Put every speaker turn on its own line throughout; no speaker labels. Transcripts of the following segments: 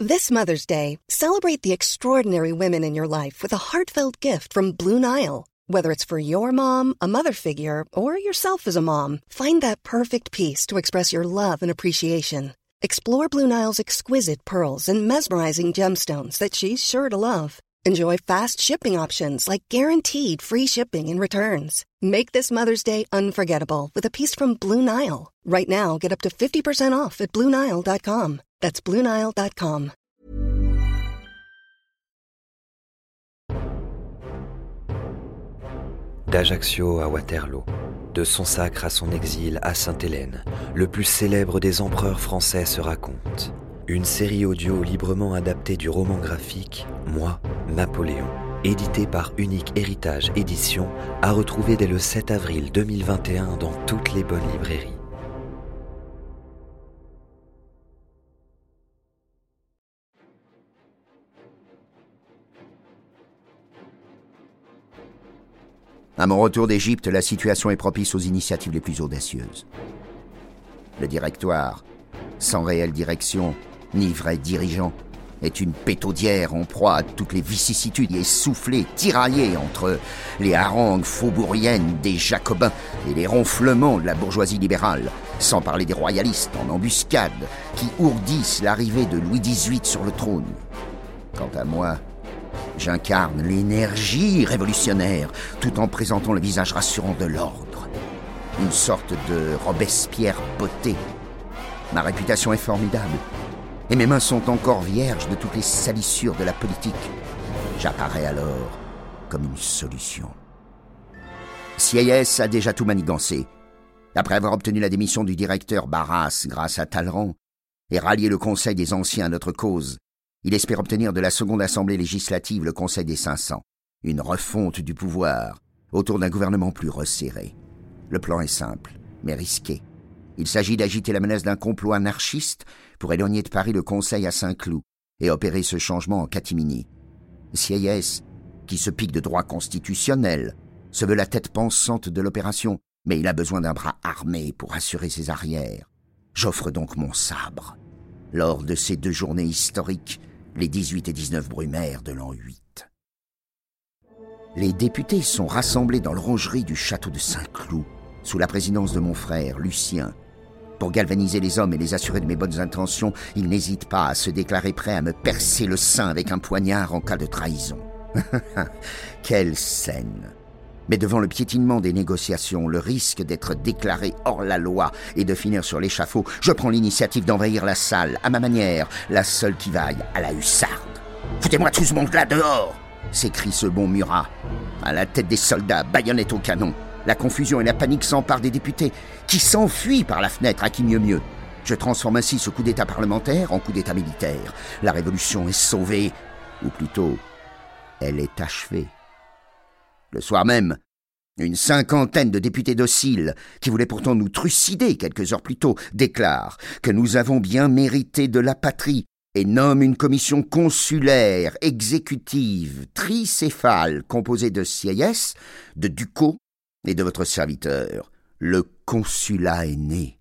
This Mother's Day, celebrate the extraordinary women in your life with a heartfelt gift from Blue Nile. Whether it's for your mom, a mother figure, or yourself as a mom, find that perfect piece to express your love and appreciation. Explore Blue Nile's exquisite pearls and mesmerizing gemstones that she's sure to love. Enjoy fast shipping options like guaranteed free shipping and returns. Make this Mother's Day unforgettable with a piece from Blue Nile. Right now, get up to 50% off at BlueNile.com. That's BlueNile.com.
D'Ajaccio à Waterloo, de son sacre à son exil à Sainte-Hélène, le plus célèbre des empereurs français se raconte. Une série audio librement adaptée du roman graphique « Moi, Napoléon », édité par Unique Héritage Éditions, à retrouver dès le 7 avril 2021 dans toutes les bonnes librairies.
À mon retour d'Égypte, la situation est propice aux initiatives les plus audacieuses. Le directoire, sans réelle direction, ni vrai dirigeant, est une pétaudière en proie à toutes les vicissitudes, essoufflée, tiraillée entre les harangues faubouriennes des jacobins et les ronflements de la bourgeoisie libérale, sans parler des royalistes en embuscade qui ourdissent l'arrivée de Louis XVIII sur le trône. Quant à moi, j'incarne l'énergie révolutionnaire tout en présentant le visage rassurant de l'ordre. Une sorte de Robespierre botté. Ma réputation est formidable et mes mains sont encore vierges de toutes les salissures de la politique. J'apparais alors comme une solution. Sieyès a déjà tout manigancé. Après avoir obtenu la démission du directeur Barras grâce à Talleyrand et rallié le Conseil des Anciens à notre cause, il espère obtenir de la seconde assemblée législative le Conseil des 500, une refonte du pouvoir autour d'un gouvernement plus resserré. Le plan est simple, mais risqué. Il s'agit d'agiter la menace d'un complot anarchiste pour éloigner de Paris le Conseil à Saint-Cloud et opérer ce changement en catimini. Sieyès, qui se pique de droit constitutionnel, se veut la tête pensante de l'opération, mais il a besoin d'un bras armé pour assurer ses arrières. J'offre donc mon sabre. Lors de ces 2 journées historiques, les 18 et 19 Brumaire de l'an 8. Les députés sont rassemblés dans l'orangerie du château de Saint-Cloud, sous la présidence de mon frère, Lucien. Pour galvaniser les hommes et les assurer de mes bonnes intentions, ils n'hésitent pas à se déclarer prêts à me percer le sein avec un poignard en cas de trahison. Quelle scène! Mais devant le piétinement des négociations, le risque d'être déclaré hors la loi et de finir sur l'échafaud, je prends l'initiative d'envahir la salle, à ma manière, la seule qui vaille à la hussarde. « Foutez-moi tout ce monde-là dehors !» s'écrie ce bon Murat. À la tête des soldats, baïonnettes au canon, la confusion et la panique s'emparent des députés, qui s'enfuient par la fenêtre, à qui mieux. Je transforme ainsi ce coup d'état parlementaire en coup d'état militaire. La révolution est sauvée, ou plutôt, elle est achevée. Le soir même, une 50aine de députés dociles, qui voulaient pourtant nous trucider quelques heures plus tôt, déclarent que nous avons bien mérité de la patrie et nomment une commission consulaire, exécutive, tricéphale, composée de Sieyès, de Ducos et de votre serviteur. Le consulat est né.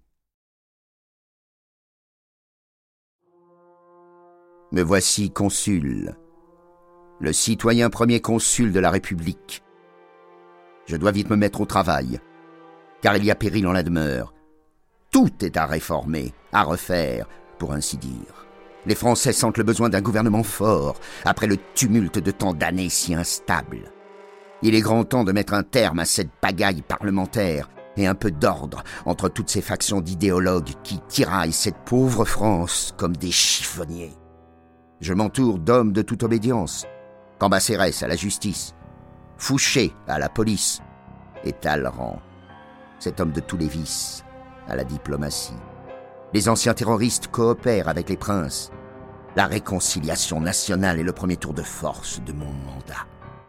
Me voici consul, le citoyen premier consul de la République. Je dois vite me mettre au travail, car il y a péril en la demeure. Tout est à réformer, à refaire, pour ainsi dire. Les Français sentent le besoin d'un gouvernement fort, après le tumulte de tant d'années si instables. Il est grand temps de mettre un terme à cette pagaille parlementaire et un peu d'ordre entre toutes ces factions d'idéologues qui tiraillent cette pauvre France comme des chiffonniers. Je m'entoure d'hommes de toute obédience, Cambacérès à la justice, Fouché à la police et Talleyrand, cet homme de tous les vices, à la diplomatie. Les anciens terroristes coopèrent avec les princes. La réconciliation nationale est le premier tour de force de mon mandat.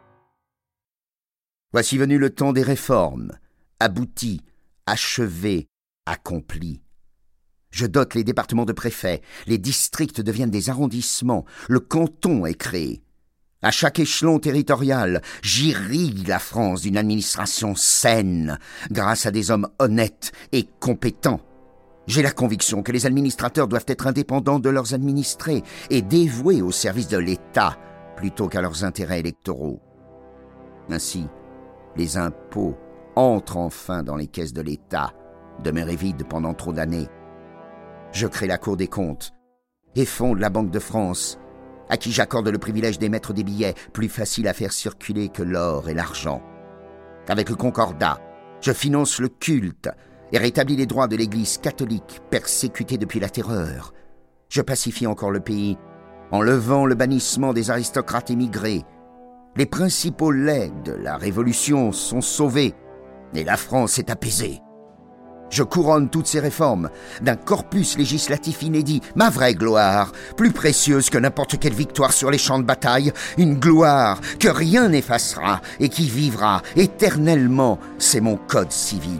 Voici venu le temps des réformes, abouties, achevées, accomplies. Je dote les départements de préfets, les districts deviennent des arrondissements, le canton est créé. À chaque échelon territorial, j'irrigue la France d'une administration saine, grâce à des hommes honnêtes et compétents. J'ai la conviction que les administrateurs doivent être indépendants de leurs administrés et dévoués au service de l'État plutôt qu'à leurs intérêts électoraux. Ainsi, les impôts entrent enfin dans les caisses de l'État, demeurées vides pendant trop d'années. Je crée la Cour des comptes et fonde la Banque de France, à qui j'accorde le privilège d'émettre des billets plus faciles à faire circuler que l'or et l'argent. Avec le Concordat, je finance le culte et rétablis les droits de l'Église catholique persécutée depuis la Terreur. Je pacifie encore le pays en levant le bannissement des aristocrates émigrés. Les principaux laits de la Révolution sont sauvés et la France est apaisée. Je couronne toutes ces réformes d'un corpus législatif inédit, ma vraie gloire, plus précieuse que n'importe quelle victoire sur les champs de bataille, une gloire que rien n'effacera et qui vivra éternellement, c'est mon code civil.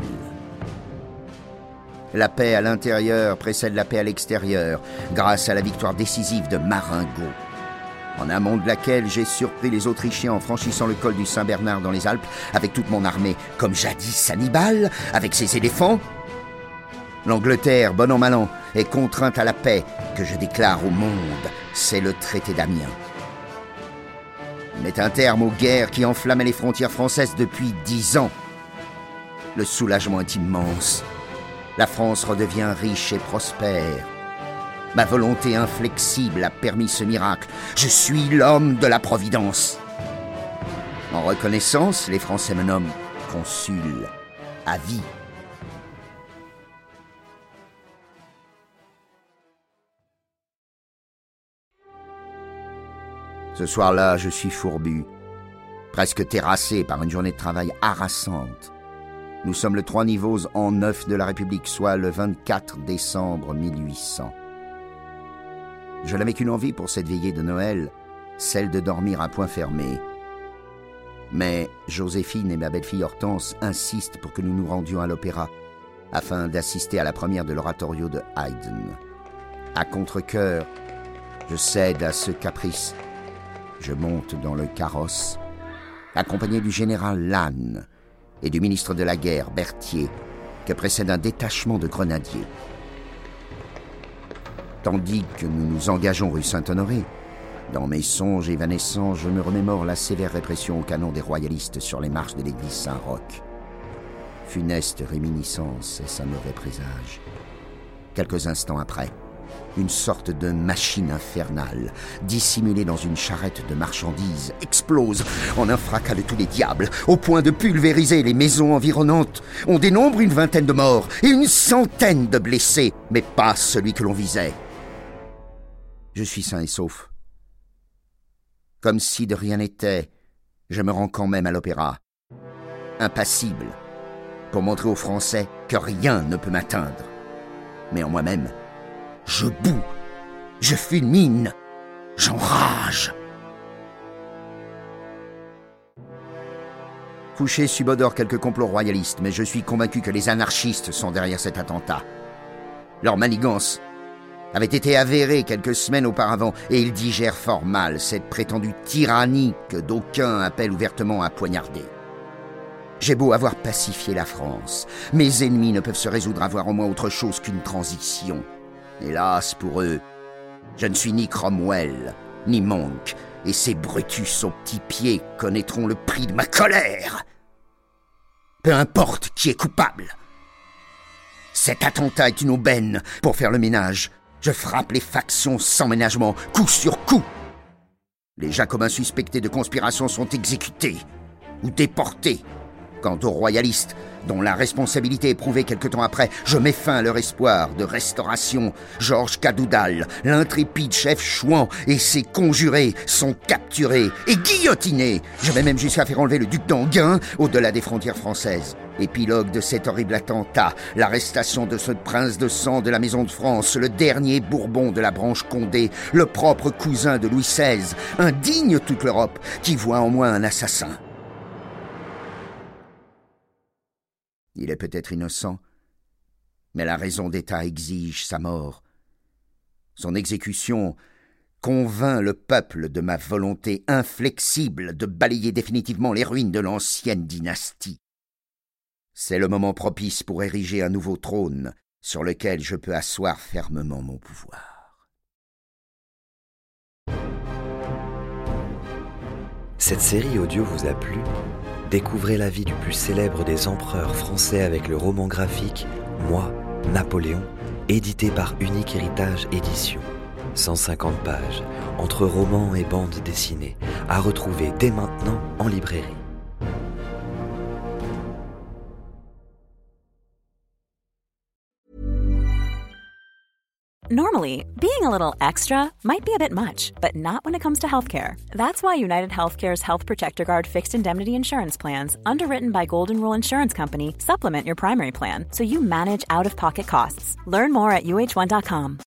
La paix à l'intérieur précède la paix à l'extérieur, grâce à la victoire décisive de Marengo, en amont de laquelle j'ai surpris les Autrichiens en franchissant le col du Saint-Bernard dans les Alpes avec toute mon armée, comme jadis Hannibal avec ses éléphants. L'Angleterre, bon an mal an, est contrainte à la paix que je déclare au monde. C'est le traité d'Amiens. Il met un terme aux guerres qui enflammaient les frontières françaises depuis 10 ans. Le soulagement est immense. La France redevient riche et prospère. Ma volonté inflexible a permis ce miracle. Je suis l'homme de la Providence. En reconnaissance, les Français me nomment consul à vie. Ce soir-là, je suis fourbu, presque terrassé par une journée de travail harassante. Nous sommes le 3 niveaux en 9 de la République, soit le 24 décembre 1800. Je n'avais qu'une envie pour cette veillée de Noël, celle de dormir à point fermé. Mais Joséphine et ma belle-fille Hortense insistent pour que nous nous rendions à l'opéra, afin d'assister à la première de l'oratorio de Haydn. À contre-cœur, je cède à ce caprice. Je monte dans le carrosse, accompagné du général Lannes et du ministre de la Guerre, Berthier, que précède un détachement de grenadiers. Tandis que nous nous engageons rue Saint-Honoré, dans mes songes évanescents, je me remémore la sévère répression au canon des royalistes sur les marches de l'église Saint-Roch. Funeste réminiscence, est-ce un mauvais présage? Quelques instants après, une sorte de machine infernale, dissimulée dans une charrette de marchandises, explose en un fracas de tous les diables, au point de pulvériser les maisons environnantes. On dénombre une 20aine de morts et une 100aine de blessés, mais pas celui que l'on visait. Je suis sain et sauf. Comme si de rien n'était, je me rends quand même à l'opéra, impassible, pour montrer aux Français que rien ne peut m'atteindre. Mais en moi-même, je boue, je fulmine, j'enrage. Fouché subodore quelques complots royalistes, mais je suis convaincu que les anarchistes sont derrière cet attentat. Leur manigance avait été avérée quelques semaines auparavant, et ils digèrent fort mal cette prétendue tyrannie que d'aucuns appellent ouvertement à poignarder. J'ai beau avoir pacifié la France, mes ennemis ne peuvent se résoudre à voir en moi autre chose qu'une transition. Hélas pour eux, je ne suis ni Cromwell, ni Monk, et ces Brutus aux petits pieds connaîtront le prix de ma colère. Peu importe qui est coupable. Cet attentat est une aubaine pour faire le ménage. Je frappe les factions sans ménagement, coup sur coup. Les Jacobins suspectés de conspiration sont exécutés ou déportés. Quant aux royalistes, dont la responsabilité est prouvée quelque temps après, je mets fin à leur espoir de restauration. Georges Cadoudal, l'intrépide chef Chouan et ses conjurés sont capturés et guillotinés. Je vais même jusqu'à faire enlever le duc d'Enghien au-delà des frontières françaises. Épilogue de cet horrible attentat, l'arrestation de ce prince de sang de la Maison de France, le dernier Bourbon de la branche Condé, le propre cousin de Louis XVI, indigne toute l'Europe, qui voit en moi un assassin. Il est peut-être innocent, mais la raison d'État exige sa mort. Son exécution convainc le peuple de ma volonté inflexible de balayer définitivement les ruines de l'ancienne dynastie. C'est le moment propice pour ériger un nouveau trône, sur lequel je peux asseoir fermement mon pouvoir.
Cette série audio vous a plu ? Découvrez la vie du plus célèbre des empereurs français avec le roman graphique « Moi, Napoléon », édité par Unique Héritage Éditions. 150 pages, entre romans et bandes dessinées, à retrouver dès maintenant en librairie.
Normally, being a little extra might be a bit much, but not when it comes to healthcare. That's why United Healthcare's Health Protector Guard fixed indemnity insurance plans, underwritten by Golden Rule Insurance Company, supplement your primary plan so you manage out-of-pocket costs. Learn more at uh1.com.